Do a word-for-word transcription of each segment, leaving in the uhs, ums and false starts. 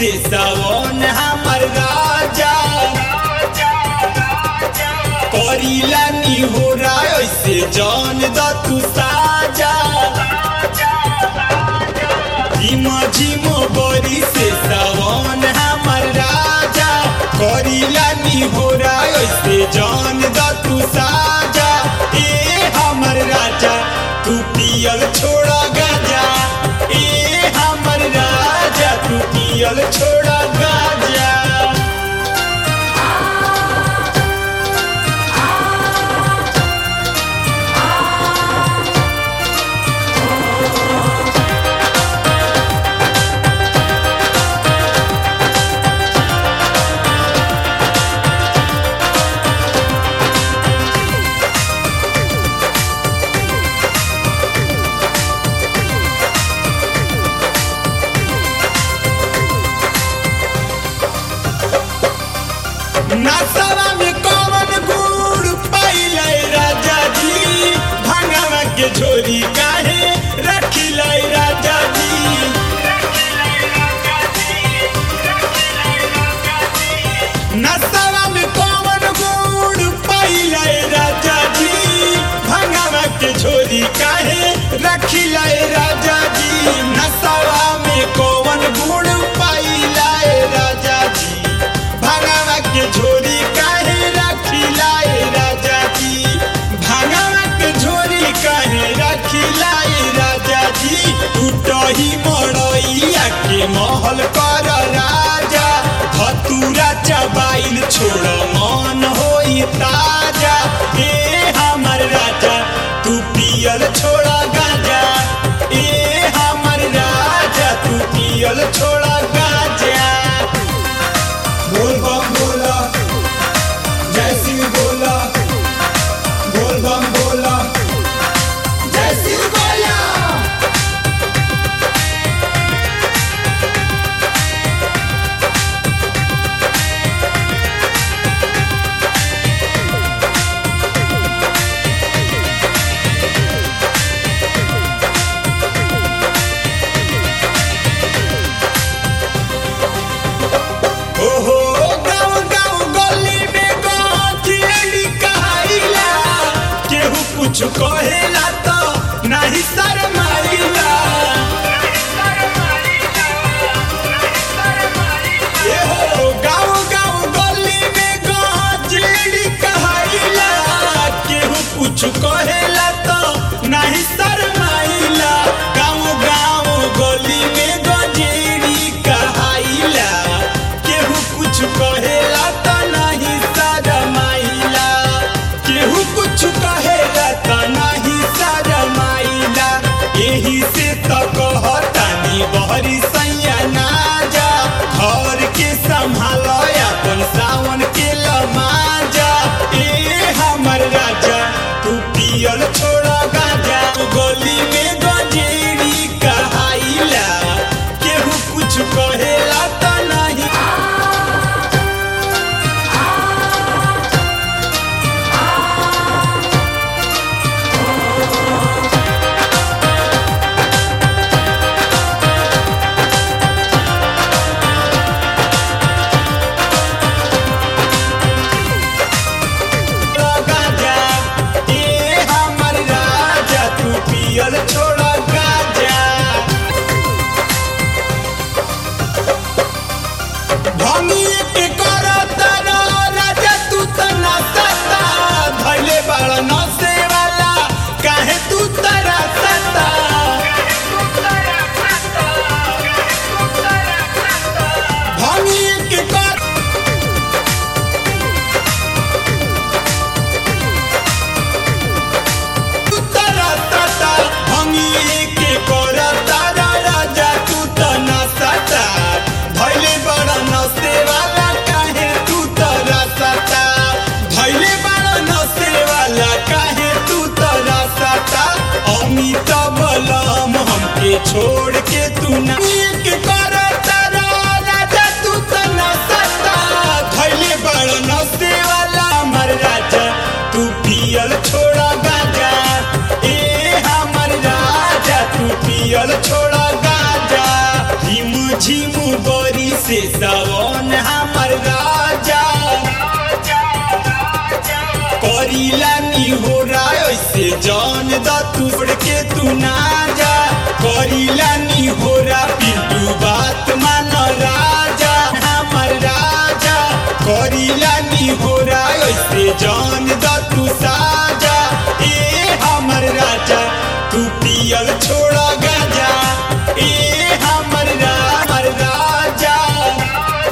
से सावन हमर राजा करीला निहोरा ऐसे जान द तू साजा झिम झिम बरी से सावन हमर राजा करीला निहोरा ऐसे जान द तू साजा ए हमर राजा तू पियल छोड़ा गाजा ए हमर राजा तू पियल छोड़ा गाजा नसवा में कौन गुड़ पाइले राजा जी भंगवा के झोरी काहे रखिले राजा जी नसवा में कौन गुड़ पाइले राजा जी भंगवा के झोरी काहे रखिले राजा जी नसवा में कौन गुड़ पाइले राजा जी भंगवा के झोरी काहे रखिलाए राजा जी भंगवा के झोरी काहे रखिलाए राजा जी टूटही मड़ैया के महल कर राजा धतूरा चबाइल छोड़ मन होई ताजा ए हमर राजा तू पियल छोड़ा गाजा ए हमर राजा तू पियल छोड़ा गाजा बोल बम बोला जय सिंह बोला बोल बम बोला जय सिंह बोला ओहो गाँव गाँव गली में गाँव कहाइला केहू कुछ कहेला तो नहीं शरमाइला एहो गाँव गाँव गली में गाँव कहाइला केहू कुछ कहेला तो नहीं शरमाइला गाँव गाँव गली में गजेरी कहाइला केहू कुछ कहेला त नहीं शरमाइला केहू कुछ कहेला त नहीं शरमाइला एही से त कहतानी बहरी सैया ना जा घर के संभाल अपन सावन के लमाजा ए हमर राजा तू पियल छोड़ा गाजा गली में गजेरी कहाइला केहू कुछ कहेला त नहीं गाजा ए हमर राजा तू पियल छोड़ा गाजा भंगिए के करता राजा तू त नसता धैले बाड़ नसे वाला काहे तू तरा सता भंगिए के कर तू तरा सता भंगिए के करता राजा तू त नसता धैले बड़ा नसे वाला काहे तू तरा सता धैले बड़ा नसे वाला काहे तू तरा सता अमित बलम हमके छोड़ के तू ना के करता राजा तू त नसता धैले बड़ा नसे वाला हमर राजा तू पियल छोड़ा गाजा ए हमर राजा तू पियल छोड़ा गाजा झिम झिम बरी से से सावन हमर राजा करीला नी हो रहा ऐसे जान द तुड़ के तू ना जा करीला नी हो रहा पिंटू बात मान राजा हमर राजा करीला नी हो रहा ऐसे जान द तू साजा ए हमर राजा तू पियल छोड़ा गाजा ए हमर हमर राजा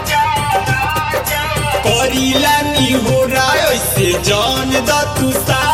करीला नी हो रहा ऐसे जान द तू सा